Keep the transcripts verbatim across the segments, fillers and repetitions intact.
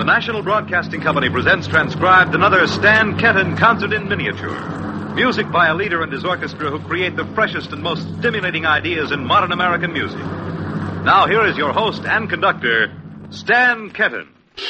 National Broadcasting Company presents transcribed another Stan Kenton concert in miniature. Music by a leader and his orchestra who create the freshest and most stimulating ideas in modern American music. Now here is your host and conductor, Stan Kenton.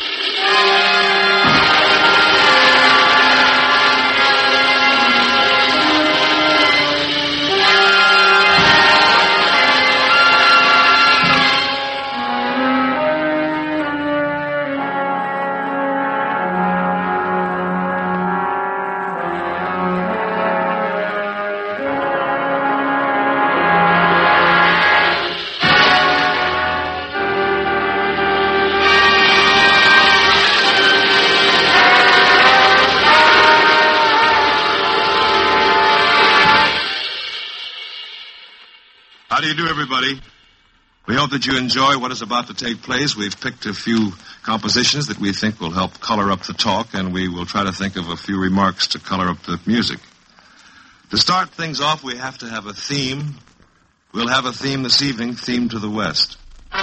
How do you do, everybody? We hope that you enjoy what is about to take place. We've picked a few compositions that we think will help color up the talk, and we will try to think of a few remarks to color up the music. To start things off, we have to have a theme. We'll have a theme this evening, Theme to the West.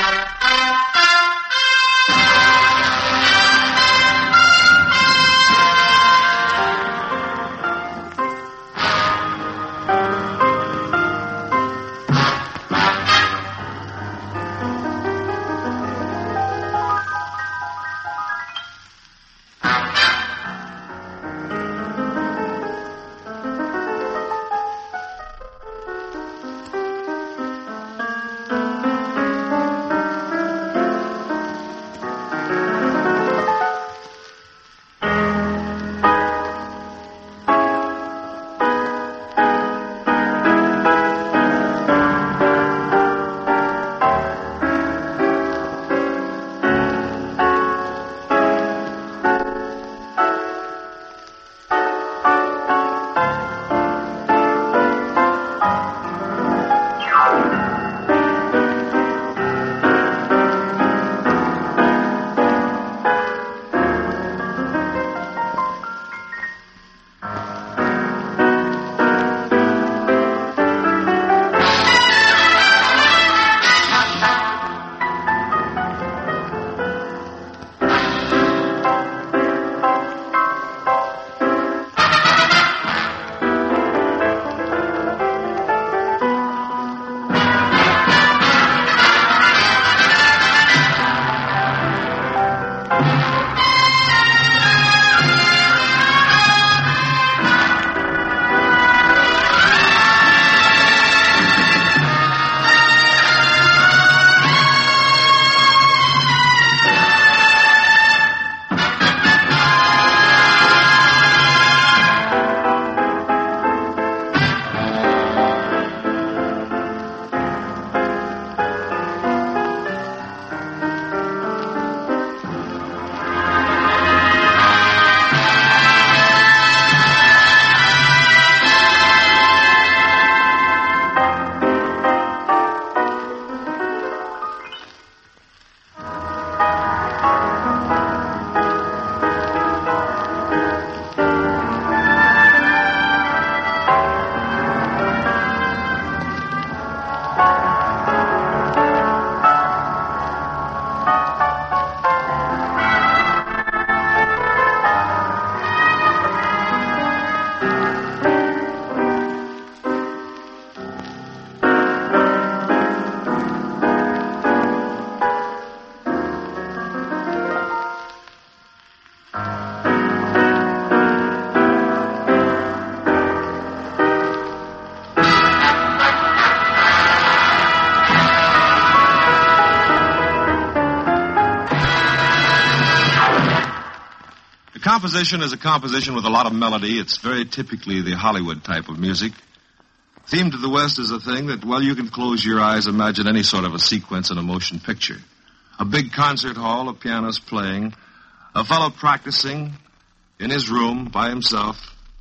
Composition is a composition with a lot of melody. It's very typically the Hollywood type of music. Theme to the West is a thing that, well, you can close your eyes, imagine any sort of a sequence in a motion picture. A big concert hall, a pianist playing, a fellow practicing in his room by himself.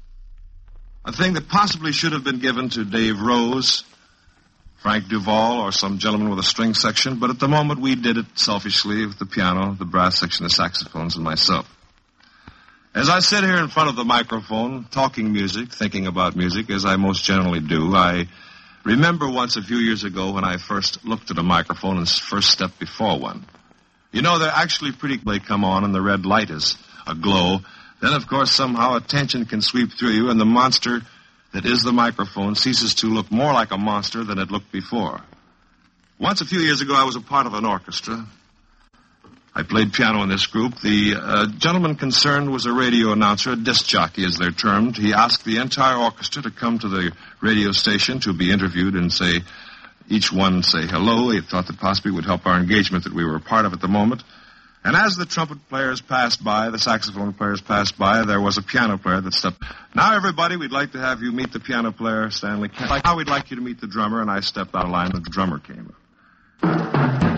A thing that possibly should have been given to Dave Rose, Frank Duval, or some gentleman with a string section, but at the moment we did it selfishly with the piano, the brass section, the saxophones, and myself. As I sit here in front of the microphone, talking music, thinking about music, as I most generally do, I remember once a few years ago when I first looked at a microphone and first stepped before one. You know, they're actually pretty... They come on and the red light is aglow. Then, of course, somehow a tension can sweep through you, and the monster that is the microphone ceases to look more like a monster than it looked before. Once, a few years ago, I was a part of an orchestra. I played piano in this group. The uh, gentleman concerned was a radio announcer, a disc jockey, as they're termed. He asked the entire orchestra to come to the radio station to be interviewed and say, each one say hello. He thought that possibly it would help our engagement that we were a part of at the moment. And as the trumpet players passed by, the saxophone players passed by, there was a piano player that stepped. Now, everybody, we'd like to have you meet the piano player, Stanley Kent. Now we'd like you to meet the drummer, and I stepped out of line, and the drummer came up.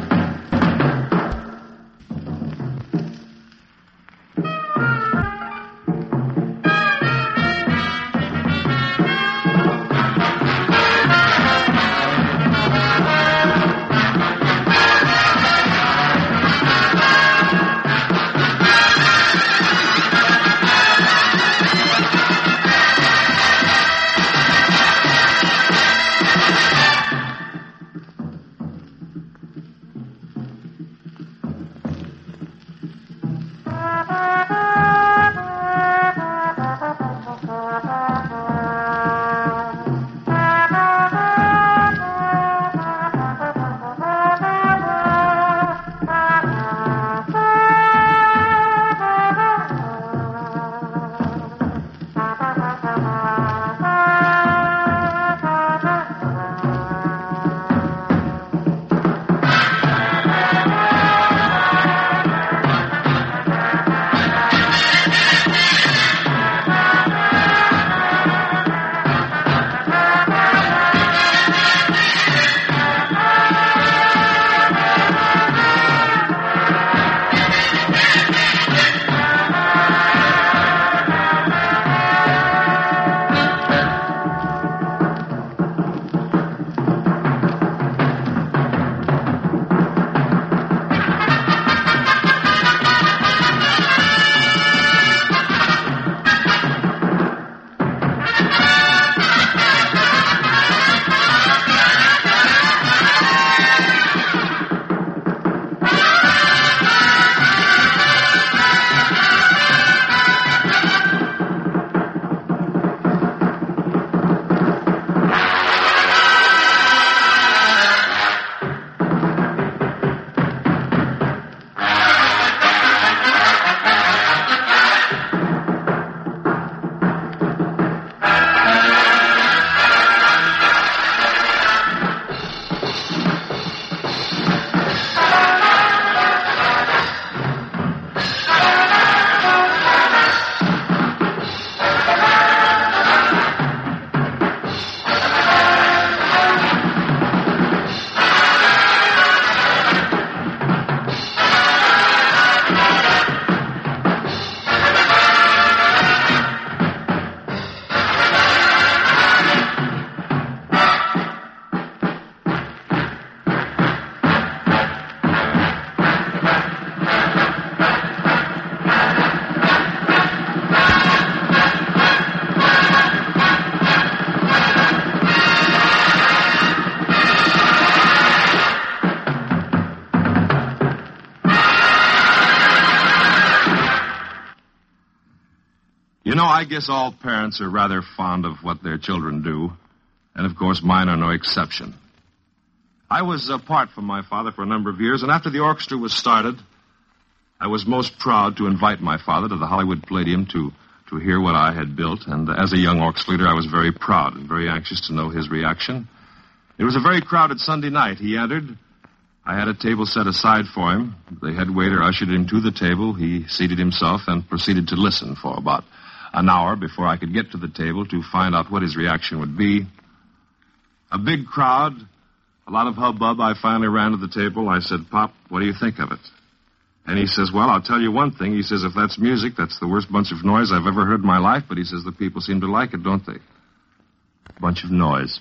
You know, I guess all parents are rather fond of what their children do. And, of course, mine are no exception. I was apart from my father for a number of years, and after the orchestra was started, I was most proud to invite my father to the Hollywood Palladium to, to hear what I had built. And as a young orchestra leader, I was very proud and very anxious to know his reaction. It was a very crowded Sunday night. He entered. I had a table set aside for him. The head waiter ushered him to the table. He seated himself and proceeded to listen for about an hour before I could get to the table to find out what his reaction would be. A big crowd, a lot of hubbub. I finally ran to the table. I said, "Pop, what do you think of it?" And he says, "Well, I'll tell you one thing." He says, "If that's music, that's the worst bunch of noise I've ever heard in my life." But he says, "The people seem to like it, don't they?" Bunch of noise.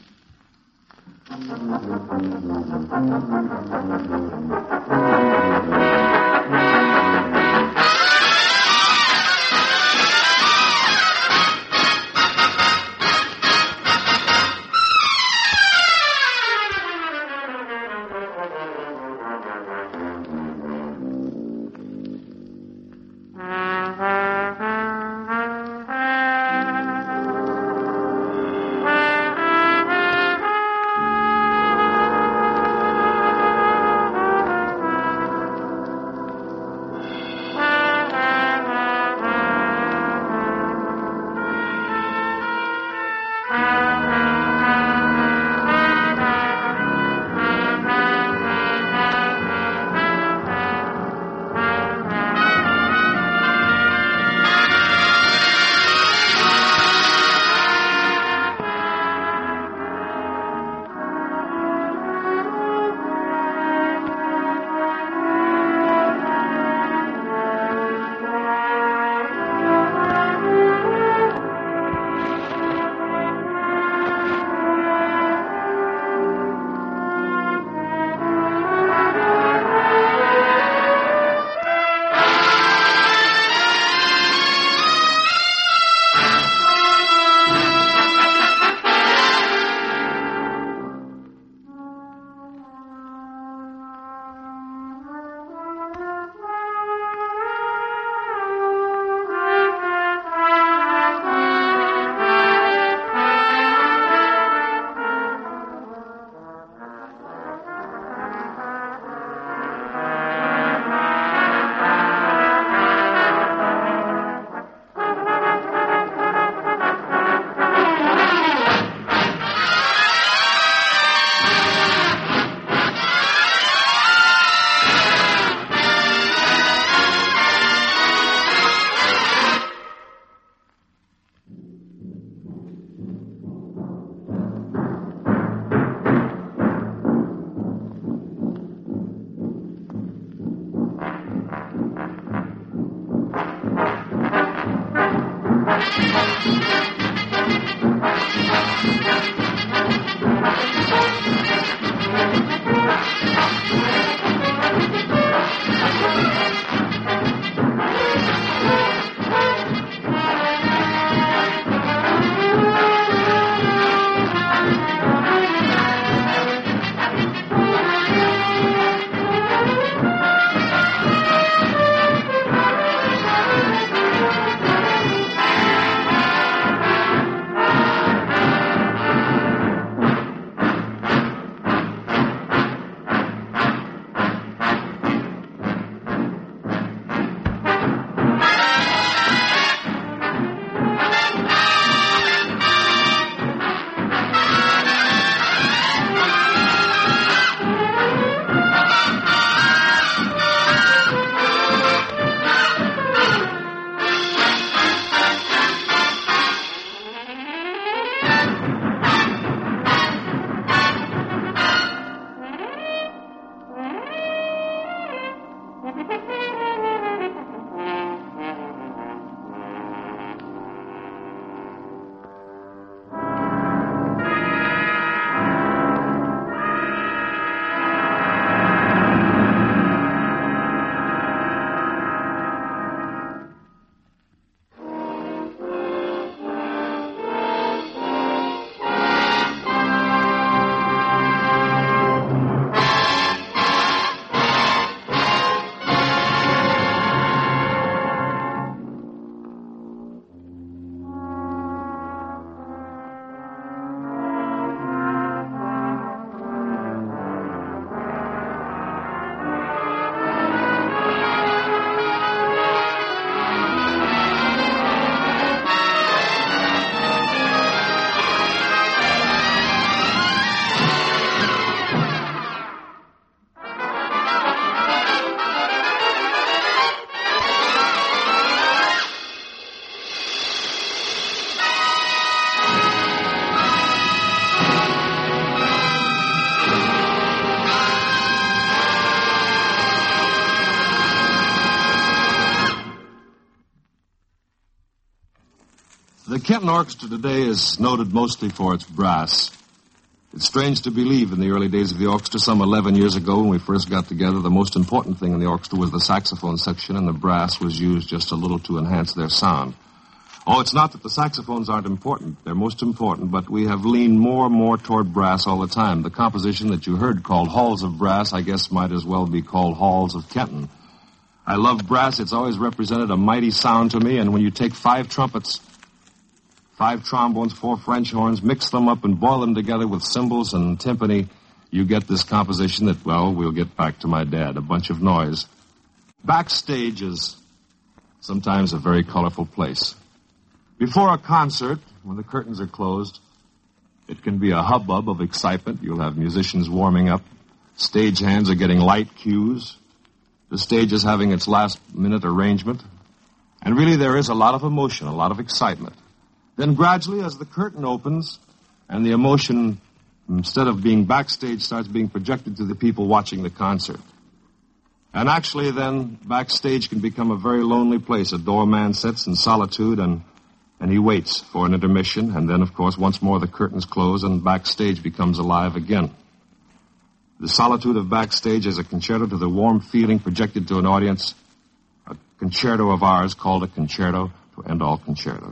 the Kenton Orchestra today is noted mostly for its brass. It's strange to believe in the early days of the orchestra, some eleven years ago when we first got together, the most important thing in the orchestra was the saxophone section, and the brass was used just a little to enhance their sound. Oh, it's not that the saxophones aren't important. They're most important, but we have leaned more and more toward brass all the time. The composition that you heard called Halls of Brass, I guess might as well be called Halls of Kenton. I love brass. It's always represented a mighty sound to me, and when you take five trumpets, five trombones, four French horns, mix them up and boil them together with cymbals and timpani, you get this composition that, well, we'll get back to my dad, a bunch of noise. Backstage is sometimes a very colorful place. Before a concert, when the curtains are closed, it can be a hubbub of excitement. You'll have musicians warming up. Stage hands are getting light cues. The stage is having its last-minute arrangement. And really there is a lot of emotion, a lot of excitement. Then gradually, as the curtain opens and the emotion, instead of being backstage, starts being projected to the people watching the concert. And actually then, backstage can become a very lonely place. A doorman sits in solitude and And he waits for an intermission, and then, of course, once more the curtains close and backstage becomes alive again. The solitude of backstage is a concerto to the warm feeling projected to an audience, a concerto of ours called a concerto to end all concertos.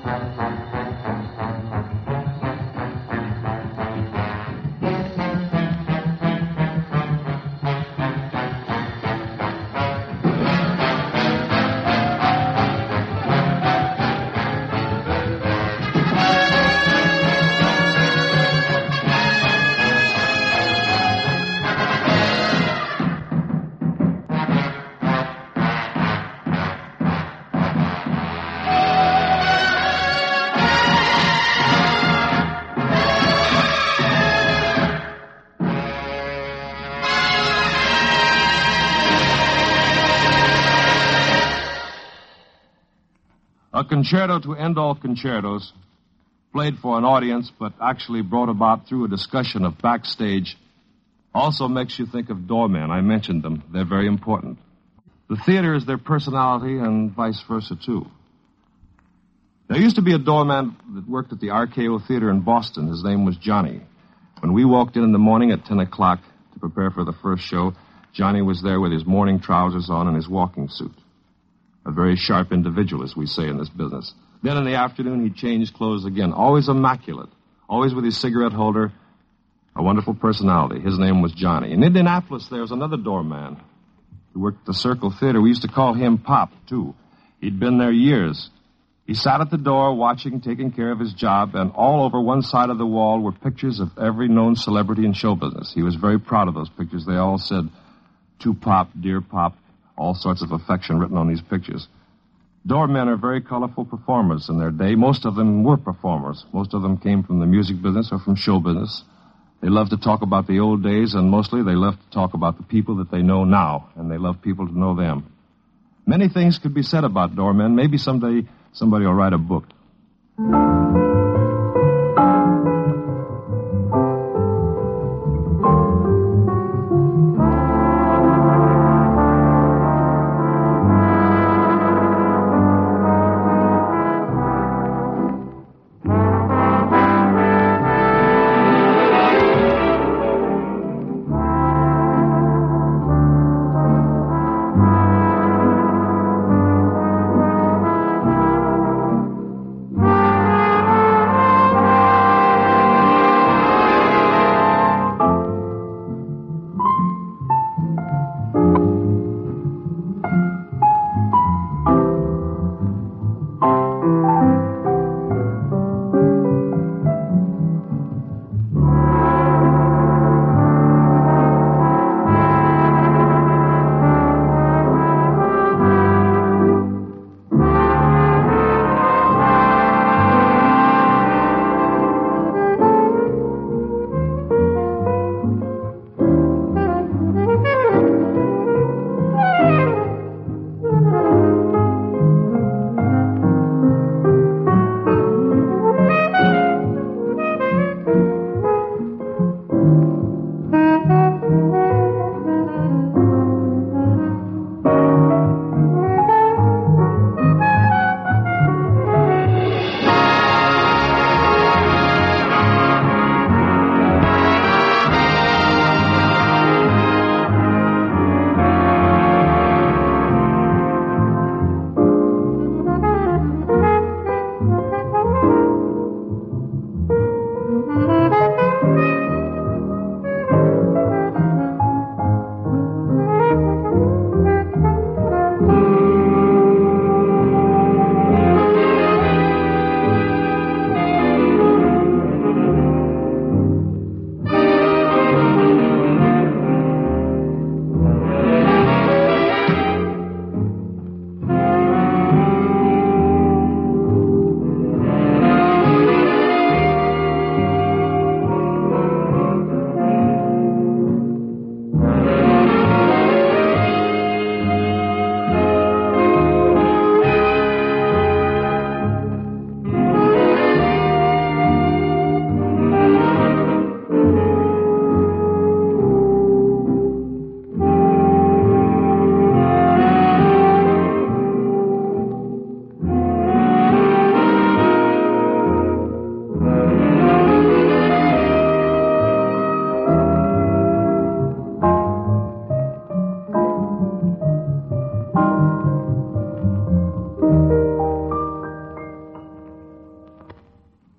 A concerto to end all concertos, played for an audience but actually brought about through a discussion of backstage, also makes you think of doormen. I mentioned them. They're very important. The theater is their personality and vice versa, too. There used to be a doorman that worked at the R K O Theater in Boston. His name was Johnny. When we walked in in the morning at ten o'clock to prepare for the first show, Johnny was there with his morning trousers on and his walking suit. A very sharp individual, as we say in this business. Then in the afternoon, he changed clothes again, always immaculate, always with his cigarette holder, a wonderful personality. His name was Johnny. In Indianapolis, there was another doorman who worked at the Circle Theater. We used to call him Pop, too. He'd been there years. He sat at the door watching, taking care of his job, and all over one side of the wall were pictures of every known celebrity in show business. He was very proud of those pictures. They all said, "To Pop, dear Pop," all sorts of affection written on these pictures. Doormen are very colorful performers in their day. Most of them were performers. Most of them came from the music business or from show business. They love to talk about the old days, and mostly they love to talk about the people that they know now, and they love people to know them. Many things could be said about doormen. Maybe someday somebody will write a book.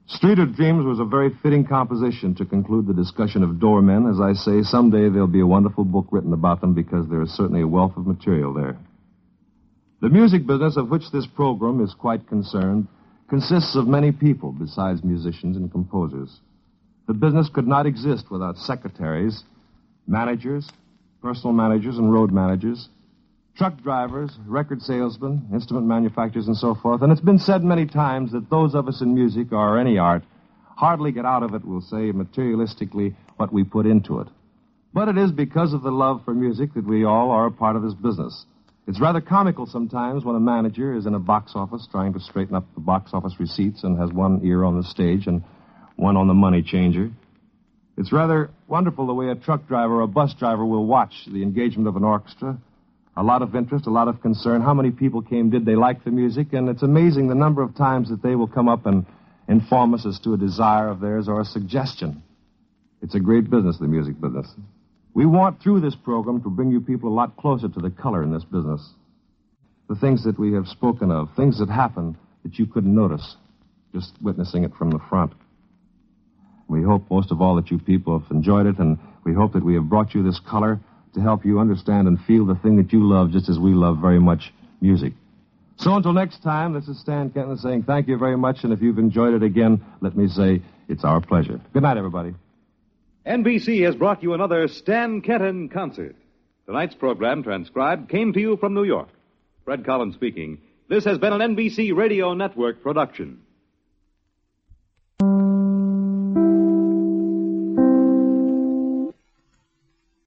Street of Dreams was a very fitting composition to conclude the discussion of doormen. As I say, someday there'll be a wonderful book written about them because there is certainly a wealth of material there. The music business of which this program is quite concerned consists of many people besides musicians and composers. The business could not exist without secretaries, managers, personal managers and road managers, truck drivers, record salesmen, instrument manufacturers, and so forth. And it's been said many times that those of us in music or any art hardly get out of it, we'll say, materialistically, what we put into it. But it is because of the love for music that we all are a part of this business. It's rather comical sometimes when a manager is in a box office trying to straighten up the box office receipts and has one ear on the stage and one on the money changer. It's rather wonderful the way a truck driver or a bus driver will watch the engagement of an orchestra. A lot of interest, a lot of concern. How many people came? Did they like the music? And it's amazing the number of times that they will come up and inform us as to a desire of theirs or a suggestion. It's a great business, the music business. We want, through this program, to bring you people a lot closer to the color in this business. The things that we have spoken of, things that happen that you couldn't notice, just witnessing it from the front. We hope, most of all, that you people have enjoyed it, and we hope that we have brought you this color to help you understand and feel the thing that you love just as we love very much music. So until next time, this is Stan Kenton saying thank you very much, and if you've enjoyed it again, let me say it's our pleasure. Good night, everybody. N B C has brought you another Stan Kenton concert. Tonight's program, transcribed, came to you from New York. Fred Collins speaking. This has been an N B C Radio Network production.